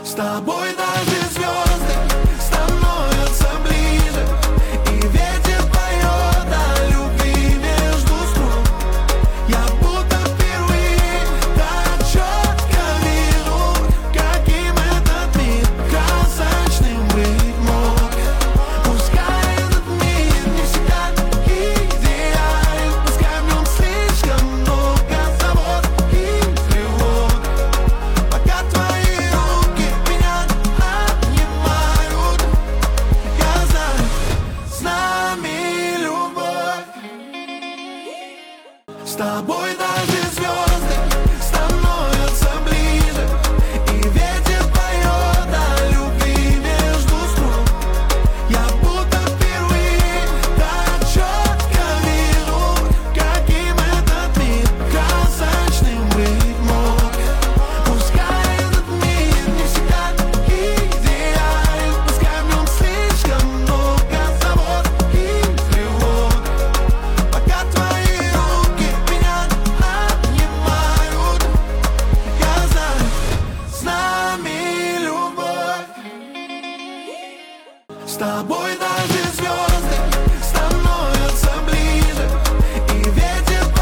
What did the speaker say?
С тобой даже звезды становятся ближе, и ветер поет о любви между строк. Я будто впервые так четко вижу, каким этот мир красочным быть мог. Пускай этот мир не всегда идеален, пускай в нем слишком много забот и тревог. Пока твои руки меня обнимают, я знаю, с нами любовь. С тобой даже звезды становятся ближе, и ветер поет о любви между строк. Я будто впервые так четко вижу, каким этот мир красочным быть мог. Пускай этот мир не всегда идеален, пускай в нем слишком много забот и тревог. Пока твои руки меня обнимают, я знаю, с нами любовь. С тобой